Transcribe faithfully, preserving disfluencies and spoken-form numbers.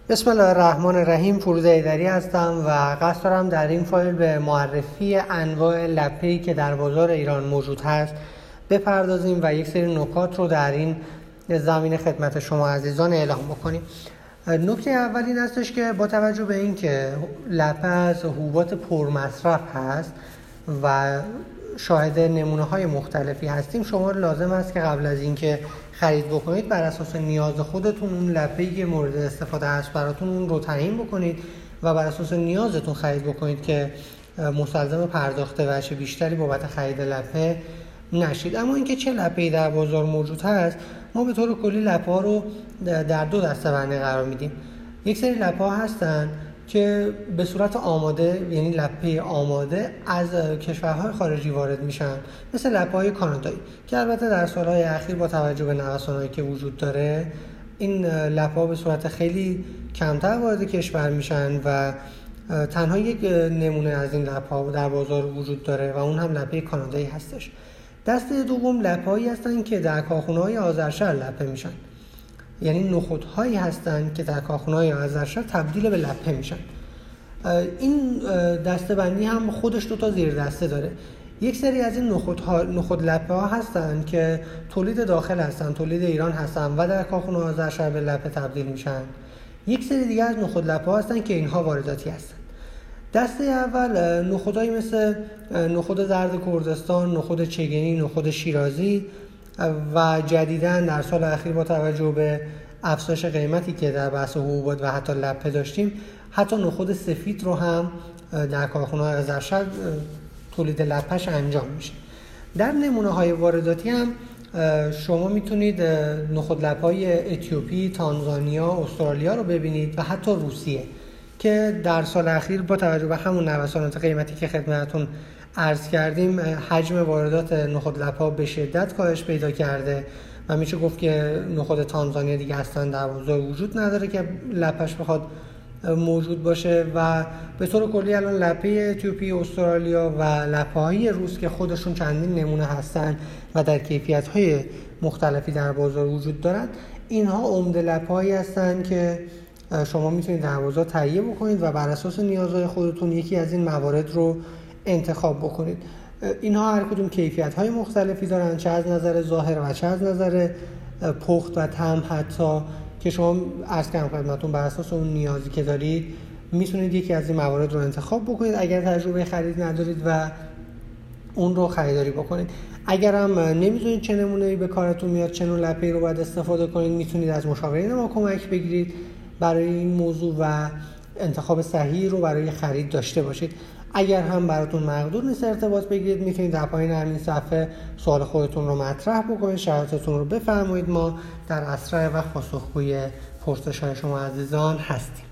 بسم الله الرحمن الرحیم. فرود ایدری هستم و قصد دارم در این فایل به معرفی انواع لپه‌ای که در بازار ایران موجود هست بپردازیم و یک سری نکات رو در این زمینه خدمت شما عزیزان اعلام بکنیم. نکته اول این هستش که با توجه به این که لپه از حبوبات پرمصرف هست و شاهد نمونه‌های مختلفی هستیم، شما لازم است که قبل از اینکه خرید بکنید بر اساس نیاز خودتون اون لپه‌ای که مورد استفاده است براتون اون رو تعیین بکنید و بر اساس نیازتون خرید بکنید که مستلزم پرداخت وجه بیشتری بابت خرید لپه نشید. اما اینکه چه لپه‌ای در بازار موجود هست، ما به طور کلی لپه‌ها رو در دو دسته‌بندی قرار میدیم. یک سری لپه‌ها هستن که به صورت آماده، یعنی لپه آماده از کشورهای خارجی وارد میشن، مثل لپه‌های کانادایی که البته در سالهای اخیر با توجه به نوسانایی که وجود داره این لپه‌ها به صورت خیلی کمتر وارد کشور میشن و تنها یک نمونه از این لپه‌ها در بازار وجود داره و اون هم لپه کانادایی هستش. دسته دوم لپه‌هایی هستن که در کارخونه‌های آذرشهر لپه میشن، یعنی نخودهایی هستند که در کارخانه‌های آذرشهر تبدیل به لپه میشن. این دسته بندی هم خودش دو تا زیر دسته داره. یک سری از این نخودها نخود لپه ها هستن که تولید داخل هستن، تولید ایران هستن و در کارخانه آذرشهر به لپه تبدیل میشن. یک سری دیگه از نخود لپه ها هستن که اینها وارداتی هستن. دسته اول نخودهایی مثل نخود زرد کردستان، نخود چگنی، نخود شیرازی و جدیداً در سال اخیر با توجه به افزایش قیمتی که در بحث حبوبات و حتی لپه داشتیم، حتی نخود سفید رو هم در کارخانه‌های آذرشهر تولید لپه‌اش انجام میشه. در نمونه‌های وارداتی هم شما میتونید نخود لپه‌های اتیوپی، تانزانیا، استرالیا رو ببینید و حتی روسیه که در سال اخیر با توجه به همون نوسانات قیمتی که خدمتتون عرض کردیم حجم واردات نخود لپه‌ها به شدت کاهش پیدا کرده و میشه گفت که نخود تانزانیا دیگه اصلا در بازار وجود نداره که لپه‌اش بخواد موجود باشه و به طور کلی الان لپه اتیوپی، استرالیا و لپه‌های روس که خودشون چندین نمونه هستن و در کیفیت‌های مختلفی در بازار وجود دارن، اینها عمده لپه‌هایی هستن که شما میتونید در بازار تهیه بکنید و بر اساس نیازهای خودتون یکی از این موارد رو انتخاب بکنید. اینها هر کدوم کیفیت‌های مختلفی دارن، چه از نظر ظاهر و چه از نظر پخت و طعم، حتی که شما عرض کردم خدمتتون بر اساس اون نیازی که دارید میتونید یکی از این موارد رو انتخاب بکنید اگر تجربه خرید ندارید و اون رو خریداری بکنید. اگر هم نمیدونید چه نمونه‌ای به کارتون میاد، چه نوع لپه‌ای رو باید استفاده کنید، میتونید از مشاورین ما کمک بگیرید برای این موضوع و انتخاب صحیحی رو برای خرید داشته باشید. اگر هم براتون مقدور نیست ارتباط بگیرید، میتونید در پایین همین صفحه سوال خودتون رو مطرح بکنید، شرایطتون رو بفرمایید. ما در اسرع وقت پاسخگوی پرسش‌های شما عزیزان هستیم.